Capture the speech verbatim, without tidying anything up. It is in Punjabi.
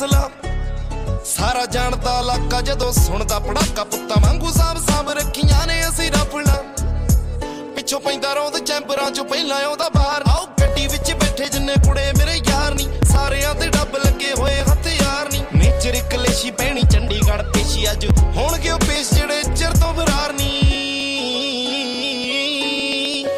ਫੈਸਲਾ ਸਾਰਾ ਜਾਣਦਾ ਇਲਾਕਾ ਜਦੋਂ ਸੁਣਦਾ ਪੜਾਕਾ ਪੁੱਤਾਂ ਵਾਂਗੂ ਸਾਂਭ ਸਾਂਭ ਰੱਖੀਆਂ ਨੇ ਅਸੀਂ ਰਫਲਾਂ ਪਿੱਛੋਂ ਪੈਂਦਾ ਰੌਂਦ ਚੈਂਬਰਾਂ ਚੋਂ ਪਹਿਲਾਂ ਆਉਂਦਾ ਬਾਹਰ ਆਓ ਗੱਡੀ ਵਿੱਚ ਬੈਠੇ ਜਿੰਨੇ ਕੁੜੇ ਮੇਰੇ ਯਾਰ ਨਹੀਂ ਸਾਰਿਆਂ ਤੇ ਡੱਬ ਲੱਗੇ ਹੋਏ ਹਥਿਆਰ ਨਹੀਂ ਨੇਚਰ ਕਲੇਸ਼ੀ ਪੈਣੀ ਚੰਡੀਗੜ੍ਹ ਪੇਸ਼ੀ ਅੱਜ